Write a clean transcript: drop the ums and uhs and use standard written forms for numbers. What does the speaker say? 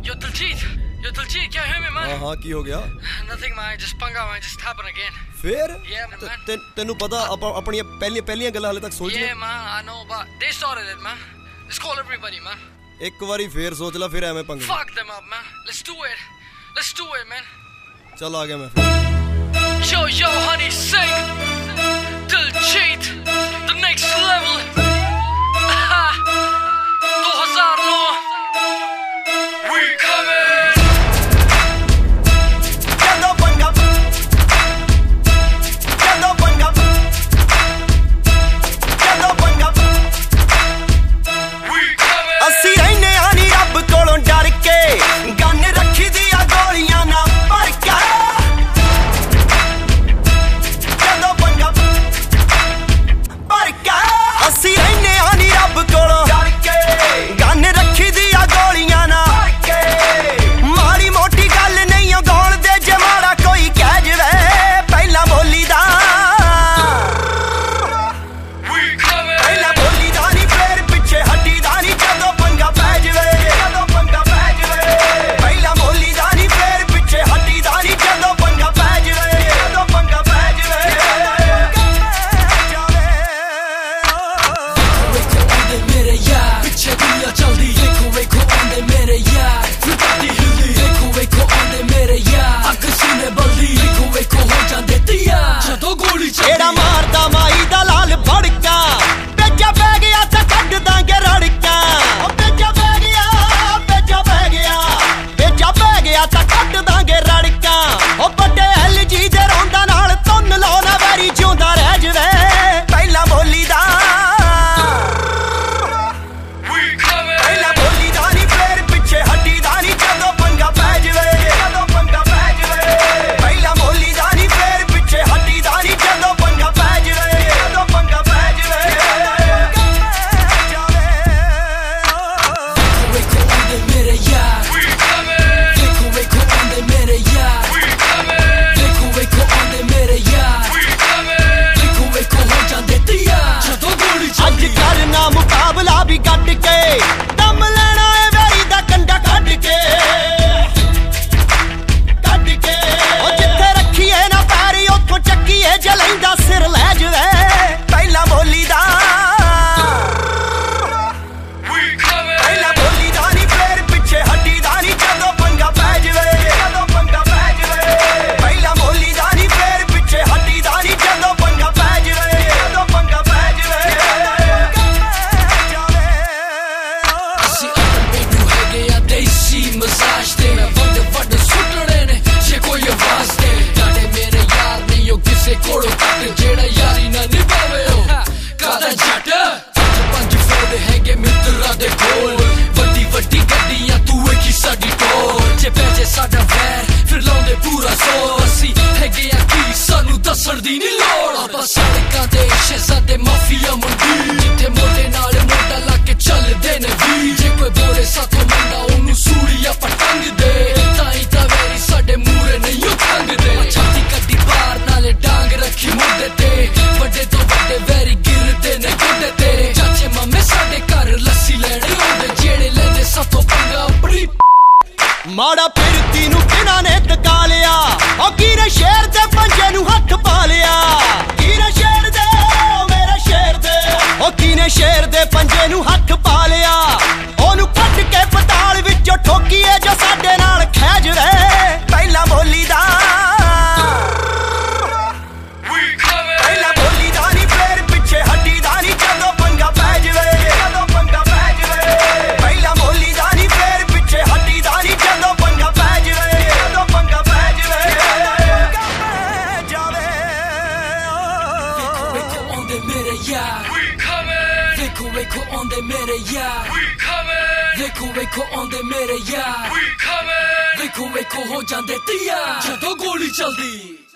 Yo, Diljit, can you hear me, man? हाँ की हो गया? Nothing, man. Just पंगा, man. Just happened again. फिर? Yeah, man. तेनू पता अपनी पहलियां गल्लां हाले तक सोच ले? Yeah, man. I know, but they started it, man. Let's call everybody, man. एक बारी फिर सोच ला फिर ऐਵੇਂ पंगे. Fuck them up, man. Let's do it, man. चल आ गया मैं फिर. Yo, honey, sing. Diljit, the next level. 2009. We coming. ਮਾੜਾ ਫਿਰਤੀ ਨੂੰ ਕਿਨਾਂ ਨੇ ਟਕਾ ਲਿਆ ਉਹ ਕੀਰੇ ਸ਼ੇਰ ਦੇ ਪੰਜੇ ਨੂੰ ਹੱਥ ਪਾ ਲਿਆ ਕੀਰੇ ਸ਼ੇਰ ਦੇ ਮੇਰੇ ਸ਼ੇਰ ਦੇ ਉਹ ਕੀਨੇ ਸ਼ੇਰ ਦੇ ਪੰਜੇ ਨੂੰ ਹੱਥ ਪਾ ਲਿਆ ਉਹਨੂੰ ਕੱਢ ਕੇ ਪਤਾਲ ਵਿੱਚੋਂ ਠੋਕੀਏ ਜੋ ਸਾਡੇ ਨਾਲ ਖਹਿਜ ਵੇ ਪਹਿਲਾਂ ਬੋਲੀ ਦਾ ਪਹਿਲਾਂ ਬੋਲੀ ਦਾ ਨਹੀਂ ਫੇਰ ਪਿੱਛੇ ਹੱਡੀ ਦਾ ਨਹੀਂ ਜਦੋਂ ਪੰਗਾ ਪੈ ਜਵੇ ਪਹਿਲਾਂ ਬੋਲੀ ਦਾ ਨਹੀਂ ਫੇਰ ਪਿੱਛੇ ਹੱਡੀ ਦਾ ਨਹੀਂ ਜਦੋਂ ਪੰਗਾ ਪੈ ਜਵੇ ਵੇਖੋ ਆਉਂਦੇ ਮੇਰੇ ਯਾਰ ਵੇਖੋ ਆਉਂਦੇ ਮੇਰੇ ਯਾਰ ਵੇਖੋ ਆਉਂਦੇ ਮੇਰੇ ਯਾਰ ਵੇਖੋ ਹੋ ਜਾਂਦੇ ਤਿਆਰ ਜਦੋਂ ਗੋਲੀ ਚੱਲਦੀ